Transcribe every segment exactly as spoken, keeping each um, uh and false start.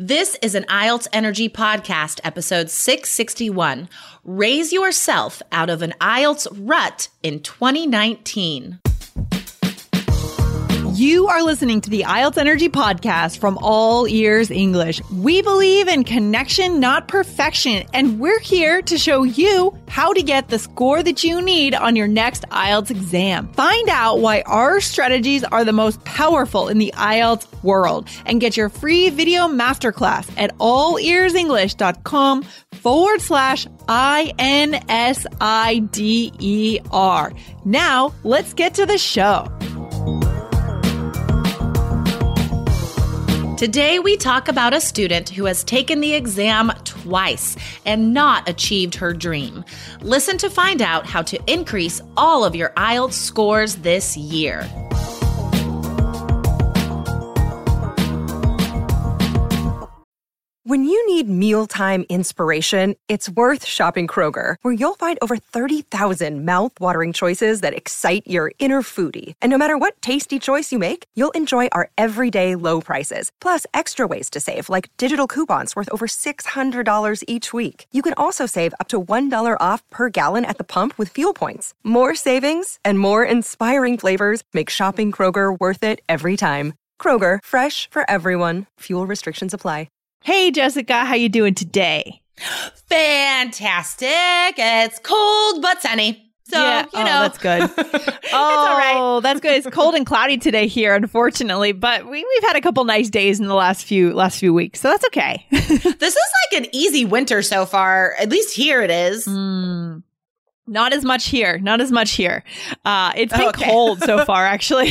This is an I E L T S Energy Podcast, episode six sixty-one. Raise yourself out of an I E L T S rut in twenty nineteen. You are listening to the I E L T S Energy Podcast from All Ears English. We believe in connection, not perfection, and we're here to show you how to get the score that you need on your next I E L T S exam. Find out why our strategies are the most powerful in the I E L T S world and get your free video masterclass at allearsenglish.com forward slash I N S I D E R. Now, let's get to the show. Today, we talk about a student who has taken the exam twice and not achieved her dream. Listen to find out how to increase all of your I E L T S scores this year. When you need mealtime inspiration, it's worth shopping Kroger, where you'll find over thirty thousand mouth-watering choices that excite your inner foodie. And no matter what tasty choice you make, you'll enjoy our everyday low prices, plus extra ways to save, like digital coupons worth over six hundred dollars each week. You can also save up to one dollar off per gallon at the pump with fuel points. More savings and more inspiring flavors make shopping Kroger worth it every time. Kroger, fresh for everyone. Fuel restrictions apply. Hey, Jessica, how you doing today? Fantastic. It's cold but sunny. So, yeah. you oh, know. That's good. oh, it's all right. that's good. It's cold and cloudy today here, unfortunately, but we, we've had a couple nice days in the last few last few weeks, so that's okay. This is like an easy winter so far. At least here it is. Mm. Not as much here. Not as much here. Uh, it's been okay. cold so far, actually.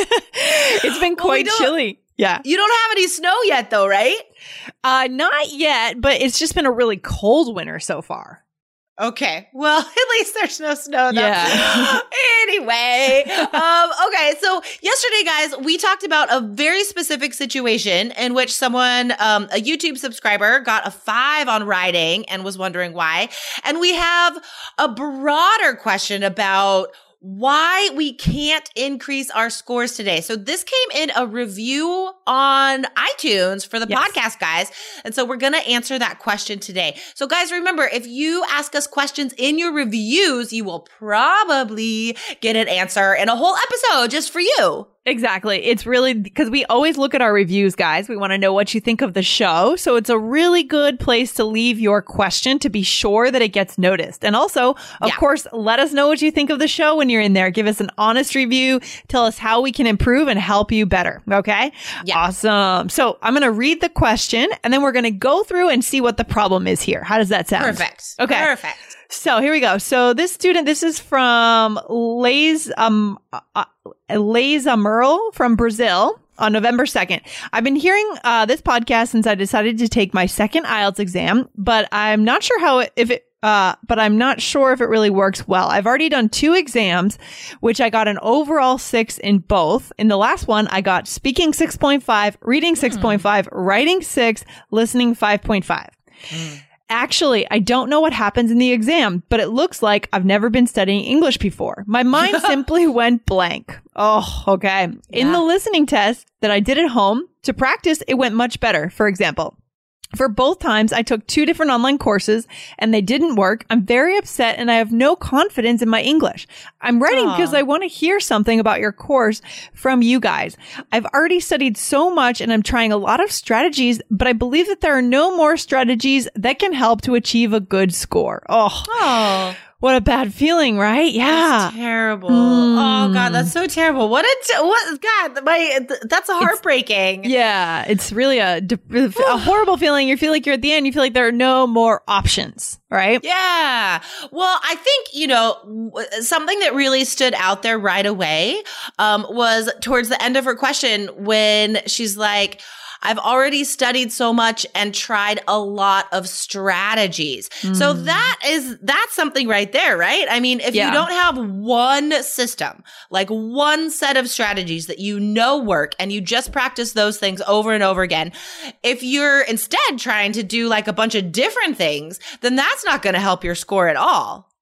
It's been quite well, we chilly. Yeah. You don't have any snow yet, though, right? Uh, not yet, but it's just been a really cold winter so far. Okay. Well, at least there's no snow, though. Yeah. Anyway. um, okay. So yesterday, guys, we talked about a very specific situation in which someone, um, a YouTube subscriber, got a five on writing and was wondering why. And we have a broader question about why we can't increase our scores today. So this came in a review on iTunes for the yes. podcast, guys. And so we're going to answer that question today. So guys, remember, if you ask us questions in your reviews, you will probably get an answer in a whole episode just for you. Exactly. It's really because we always look at our reviews, guys. We want to know what you think of the show. So it's a really good place to leave your question to be sure that it gets noticed. And also, of yeah. course, let us know what you think of the show when you're in there. Give us an honest review. Tell us how we can improve and help you better. Okay? Yeah. Awesome. So I'm going to read the question and then we're going to go through and see what the problem is here. How does that sound? Perfect. Okay. Perfect. So here we go. So this student, this is from Lays, um, uh, Lays Merle from Brazil on November second. I've been hearing uh, this podcast since I decided to take my second I E L T S exam, but I'm not sure how it, if it, uh, but I'm not sure if it really works well. I've already done two exams, which I got an overall six in both. In the last one, I got speaking six point five, reading six point five, mm. writing six, listening five point five. Mm. Actually, I don't know what happens in the exam, but it looks like I've never been studying English before. My mind simply went blank. Oh, okay. Yeah. In the listening test that I did at home to practice, it went much better. For example, for both times, I took two different online courses and they didn't work. I'm very upset and I have no confidence in my English. I'm writing because I want to hear something about your course from you guys. I've already studied so much and I'm trying a lot of strategies, but I believe that there are no more strategies that can help to achieve a good score. Oh, oh. What a bad feeling, right? Yeah. That's terrible. Mm. Oh God, that's so terrible. What a, t- what, God, my, th- that's a heartbreaking. It's, yeah. It's really a, a horrible feeling. You feel like you're at the end. You feel like there are no more options, right? Yeah. Well, I think, you know, w- something that really stood out there right away, um, was towards the end of her question when she's like, I've already studied so much and tried a lot of strategies. Mm. So that is, that's something right there, right? I mean, if yeah. you don't have one system, like one set of strategies that you know work and you just practice those things over and over again, if you're instead trying to do like a bunch of different things, then that's not going to help your score at all.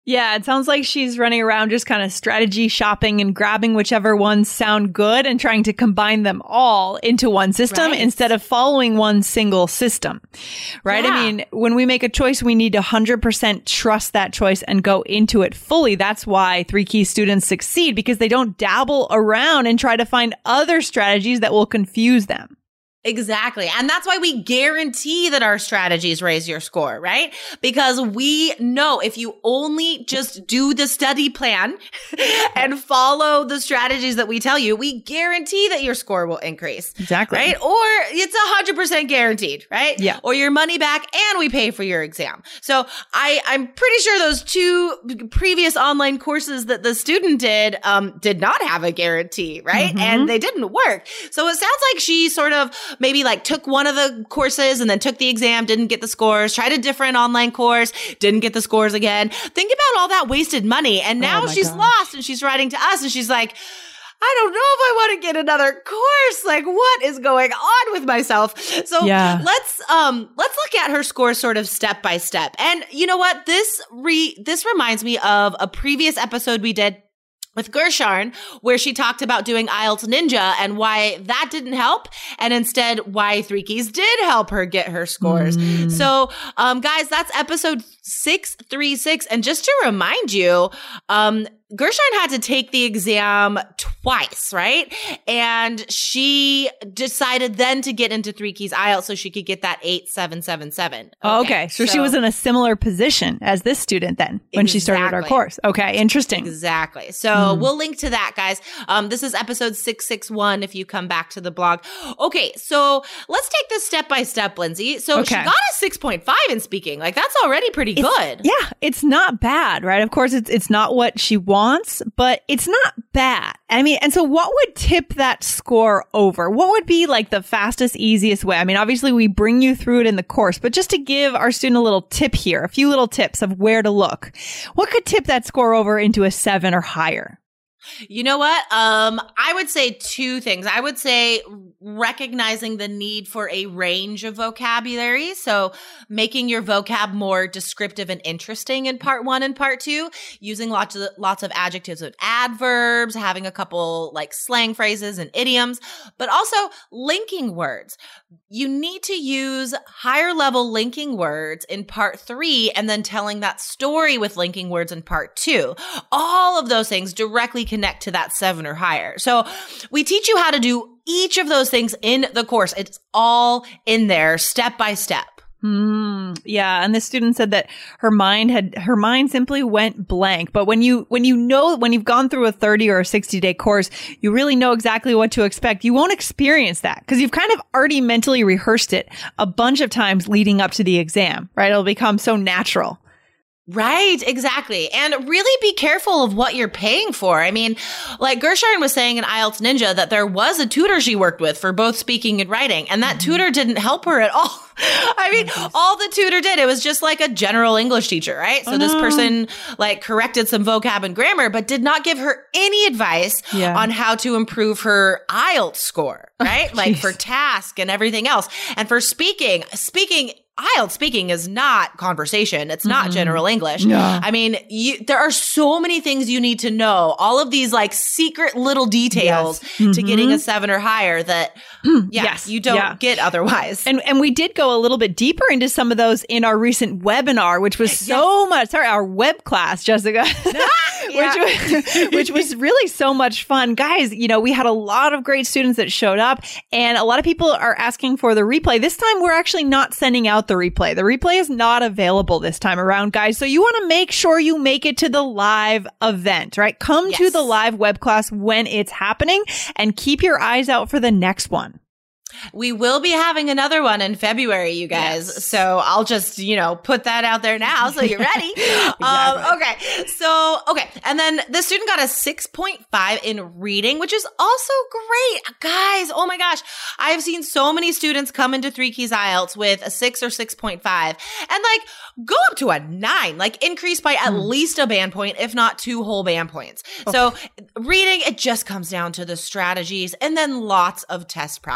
Yeah, it sounds like she's running around just kind of strategy shopping and grabbing whichever ones sound good and trying to combine them all into one system Right. instead of following one single system. Right? Yeah. I mean, when we make a choice, we need to one hundred percent trust that choice and go into it fully. That's why Three Keys students succeed, because they don't dabble around and try to find other strategies that will confuse them. Exactly. And that's why we guarantee that our strategies raise your score, right? Because we know if you only just do the study plan and follow the strategies that we tell you, we guarantee that your score will increase. Exactly. Right? Or it's one hundred percent guaranteed, right? Yeah. Or your money back and we pay for your exam. So I, I'm pretty sure those two previous online courses that the student did um, did not have a guarantee, right? Mm-hmm. And they didn't work. So it sounds like she sort of maybe like took one of the courses and then took the exam, didn't get the scores, tried a different online course, didn't get the scores again. Think about all that wasted money. And now Oh my she's gosh. lost and she's writing to us and she's like, I don't know if I want to get another course. Like, what is going on with myself? So Yeah. let's um let's look at her score sort of step by step. And you know what? This re this reminds me of a previous episode we did with Gershon, where she talked about doing I E L T S Ninja and why that didn't help, and instead why Three Keys did help her get her scores. Mm. So, um, guys, that's episode six thirty-six. And just to remind you, um, Gershon had to take the exam twice, right? And she decided then to get into Three Keys I E L T S so she could get that eight seven seven seven. Oh, okay. So, she was in a similar position as this student then when she started our Exactly. course. Okay. Interesting. Exactly. So we'll link to that, guys. Um, this is episode six sixty-one if you come back to the blog. Okay, so let's take this step by step, Lindsay. So she Okay. got a six point five in speaking. Like, that's already pretty good. Yeah, it's not bad, right? Of course, it's it's not what she wants, but it's not bad. I mean, and so what would tip that score over? What would be like the fastest, easiest way? I mean, obviously we bring you through it in the course, but just to give our student a little tip here, a few little tips of where to look. What could tip that score over into a seven or higher? You know what? Um, I would say two things. I would say recognizing the need for a range of vocabulary. So making your vocab more descriptive and interesting in part one and part two, using lots of, lots of adjectives and adverbs, having a couple like slang phrases and idioms, but also linking words. You need to use higher level linking words in part three and then telling that story with linking words in part two. All of those things directly connect to that seven or higher. So we teach you how to do each of those things in the course. It's all in there step by step. Hmm. Yeah. And this student said that her mind had, her mind simply went blank. But when you, when you know, when you've gone through a thirty or a sixty day course, you really know exactly what to expect. You won't experience that because you've kind of already mentally rehearsed it a bunch of times leading up to the exam, right? It'll become so natural. Right, exactly. And really be careful of what you're paying for. I mean, like Gershon was saying in I E L T S Ninja that there was a tutor she worked with for both speaking and writing, and that mm-hmm. tutor didn't help her at all. I mean, oh, all the tutor did, it was just like a general English teacher, right? So oh, this no. person like corrected some vocab and grammar, but did not give her any advice yeah. on how to improve her I E L T S score, right? Oh, like for task and everything else. And for speaking, speaking I E L T S speaking is not conversation. It's not mm-hmm. general English. No. I mean, you, there are so many things you need to know. All of these like secret little details yes. mm-hmm. to getting a seven or higher that yeah, yes, you don't yeah. get otherwise. And and we did go a little bit deeper into some of those in our recent webinar, which was so yes. much, sorry, our web class, Jessica, which, was, which was really so much fun. Guys, you know, we had a lot of great students that showed up and a lot of people are asking for the replay. This time we're actually not sending out the replay. The replay is not available this time around, guys. So you want to make sure you make it to the live event, right? Come yes. to the live web class when it's happening and keep your eyes out for the next one. We will be having another one in February, you guys. Yes. So I'll just, you know, put that out there now so you're ready. exactly. um, okay. So, okay. And then the student got a six point five in reading, which is also great. Guys, oh my gosh. I have seen so many students come into Three Keys I E L T S with a six or six point five and like go up to a nine, like increase by at mm. least a band point, if not two whole band points. Oh. So reading, it just comes down to the strategies and then lots of test practice. It's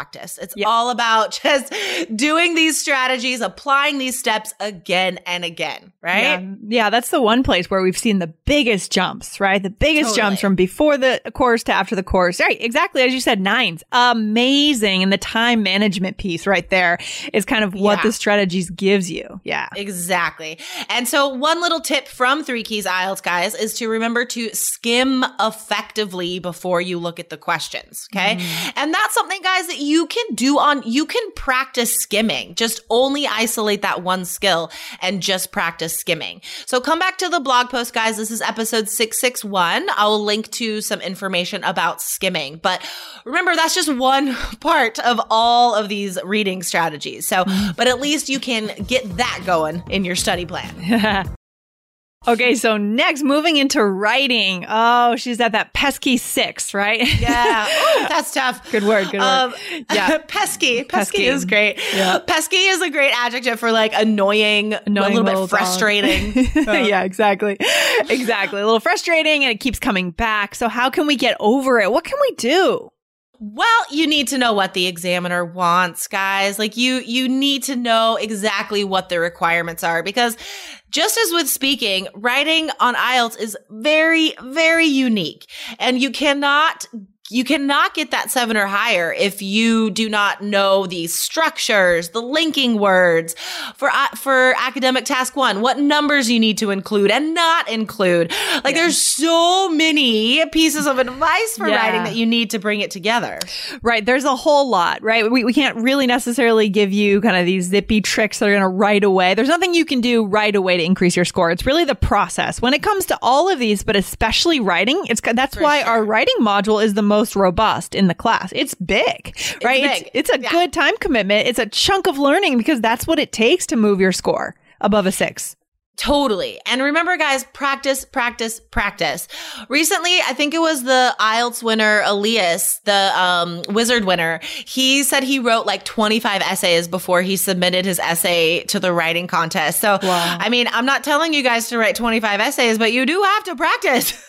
It's Yep. all about just doing these strategies, applying these steps again and again, right? Yeah. yeah, that's the one place where we've seen the biggest jumps, right? The biggest Totally. jumps from before the course to after the course. Right, exactly. As you said, nines. Amazing. And the time management piece right there is kind of what Yeah. the strategies gives you. Yeah. Exactly. And so one little tip from Three Keys I E L T S, guys, is to remember to skim effectively before you look at the questions. Okay. Mm. And that's something, guys, that you can do on, you can practice skimming. Just only isolate that one skill and just practice skimming. So come back to the blog post, guys. This is episode six sixty-one. I'll link to some information about skimming. But remember, that's just one part of all of these reading strategies. So, but at least you can get that going in your study plan. Okay, so next, moving into writing. Oh, she's at that pesky six, right? Yeah. Oh, that's tough. Good word, good word. Um, yeah. pesky. pesky. Pesky. is great. Yeah. Pesky is a great adjective for like annoying, Annoying a little little bit frustrating. dog. Yeah, exactly. Exactly. A little frustrating and it keeps coming back. So how can we get over it? What can we do? Well, you need to know what the examiner wants, guys. Like you, you need to know exactly what the requirements are, because just as with speaking, writing on I E L T S is very, very unique, and you cannot You cannot get that seven or higher if you do not know the structures, the linking words for uh, for academic task one, what numbers you need to include and not include. Like yeah. there's so many pieces of advice for yeah. writing that you need to bring it together. Right. There's a whole lot, right? We, we can't really necessarily give you kind of these zippy tricks that are going to right away. There's nothing you can do right away to increase your score. It's really the process. When it comes to all of these, but especially writing, it's that's for why sure. our writing module is the most robust in the class. It's big, right? It's, big. it's, it's a yeah. good time commitment. It's a chunk of learning because that's what it takes to move your score above a six. Totally. And remember, guys, practice, practice, practice. Recently, I think it was the I E L T S winner, Elias, the um, Wizard winner. He said he wrote like twenty-five essays before he submitted his essay to the writing contest. So, wow. I mean, I'm not telling you guys to write twenty-five essays, but you do have to practice.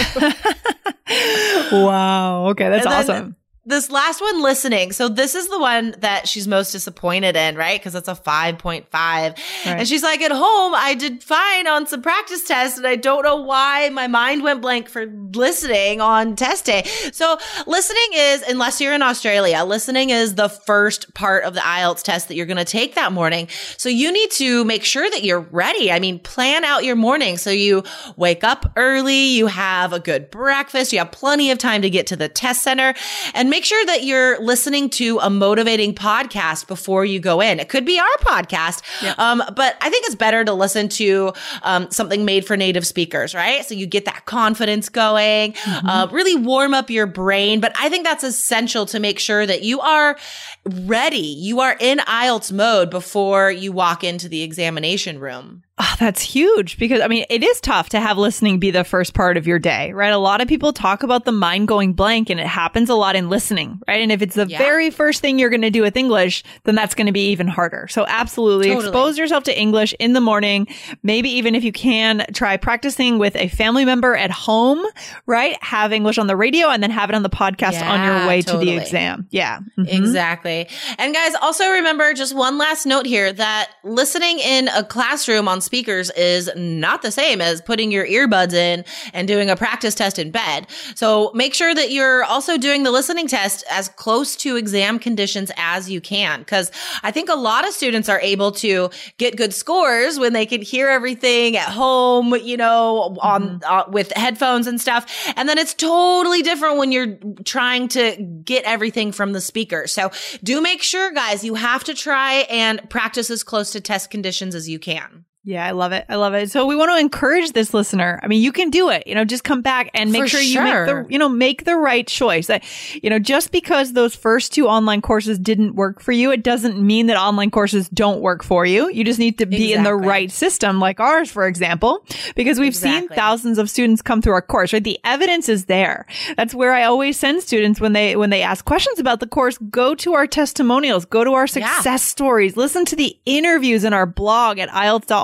Wow. Okay. That's and awesome. This last one, listening. So this is the one that she's most disappointed in, right? Because it's a five point five. Right. And she's like, at home, I did fine on some practice tests, and I don't know why my mind went blank for listening on test day. So listening is, unless you're in Australia, listening is the first part of the I E L T S test that you're going to take that morning. So you need to make sure that you're ready. I mean, plan out your morning. So you wake up early, you have a good breakfast, you have plenty of time to get to the test center, and make sure that you're listening to a motivating podcast before you go in. It could be our podcast, yep. um, but I think it's better to listen to um, something made for native speakers, right? So you get that confidence going, mm-hmm. uh, really warm up your brain. But I think that's essential to make sure that you are ready. You are in I E L T S mode before you walk into the examination room. Oh, that's huge because, I mean, it is tough to have listening be the first part of your day, right? A lot of people talk about the mind going blank, and it happens a lot in listening, right? And if it's the yeah. very first thing you're going to do with English, then that's going to be even harder. So absolutely totally. Expose yourself to English in the morning. Maybe even if you can, try practicing with a family member at home, right? Have English on the radio and then have it on the podcast yeah, on your way totally. to the exam. Yeah. Mm-hmm. Exactly. And guys, also remember just one last note here that listening in a classroom on speakers is not the same as putting your earbuds in and doing a practice test in bed. So make sure that you're also doing the listening test as close to exam conditions as you can, because I think a lot of students are able to get good scores when they can hear everything at home, you know, on mm-hmm. uh, with headphones and stuff. And then it's totally different when you're trying to get everything from the speaker. So do make sure, guys, you have to try and practice as close to test conditions as you can. Yeah, I love it. I love it. So we want to encourage this listener. I mean, you can do it, you know, just come back and make For sure you sure. make the, you know, make the right choice. That, you know, just because those first two online courses didn't work for you, it doesn't mean that online courses don't work for you. You just need to be exactly. in the right system, like ours, for example, because we've exactly. seen thousands of students come through our course, right? The evidence is there. That's where I always send students when they, when they ask questions about the course, go to our testimonials, go to our success yeah. stories, listen to the interviews in our blog at I E L T S dot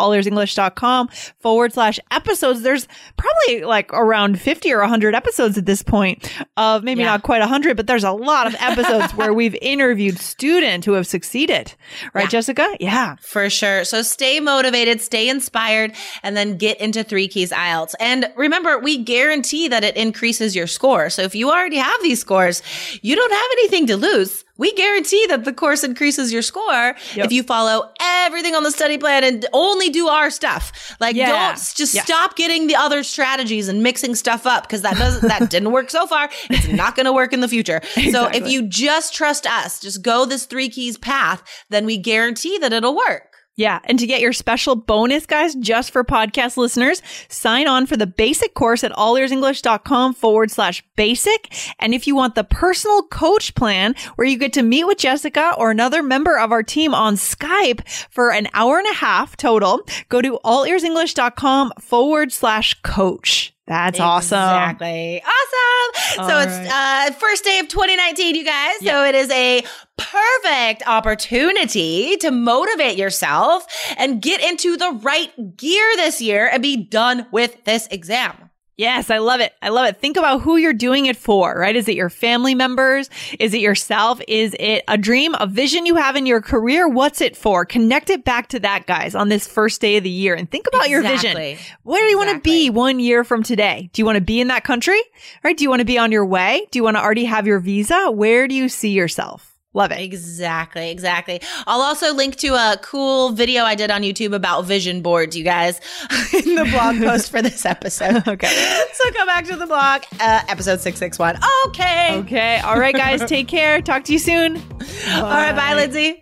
allearsenglish.com forward slash episodes. There's probably like around fifty or one hundred episodes at this point of maybe Yeah. not quite one hundred, but there's a lot of episodes where we've interviewed students who have succeeded. Right, Yeah. Jessica? Yeah. For sure. So stay motivated, stay inspired, and then get into Three Keys I E L T S. And remember, we guarantee that it increases your score. So if you already have these scores, you don't have anything to lose. We guarantee that the course increases your score Yep. if you follow everything on the study plan and only do our stuff. Like, Yeah. don't just Yeah. stop getting the other strategies and mixing stuff up because that doesn't that didn't work so far. It's not going to work in the future. So Exactly. if you just trust us, just go this Three Keys path, then we guarantee that it'll work. Yeah. And to get your special bonus, guys, just for podcast listeners, sign on for the basic course at allearsenglish.com forward slash basic. And if you want the personal coach plan where you get to meet with Jessica or another member of our team on Skype for an hour and a half total, go to allearsenglish.com forward slash coach. That's awesome. Exactly. Awesome. All so it's uh first day of twenty nineteen, you guys. Yeah. So it is a perfect opportunity to motivate yourself and get into the right gear this year and be done with this exam. Yes, I love it. I love it. Think about who you're doing it for, right? Is it your family members? Is it yourself? Is it a dream, a vision you have in your career? What's it for? Connect it back to that, guys, on this first day of the year and think about your Exactly. vision. Where do you want to Exactly. be one year from today? Do you want to be in that country? Right? Do you want to be on your way? Do you want to already have your visa? Where do you see yourself? Love it. Exactly, exactly. I'll also link to a cool video I did on YouTube about vision boards, you guys, in the blog post for this episode. Okay. So go back to the blog, uh, episode six sixty-one. Okay. Okay. All right, guys. Take care. Talk to you soon. All right, bye, Lindsay.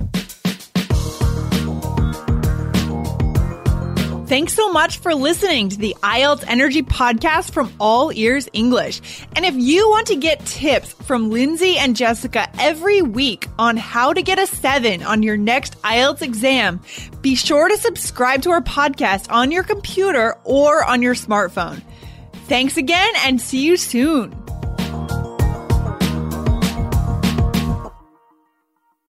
Thanks so much for listening to the I E L T S Energy Podcast from All Ears English. And if you want to get tips from Lindsay and Jessica every week on how to get a seven on your next I E L T S exam, be sure to subscribe to our podcast on your computer or on your smartphone. Thanks again and see you soon.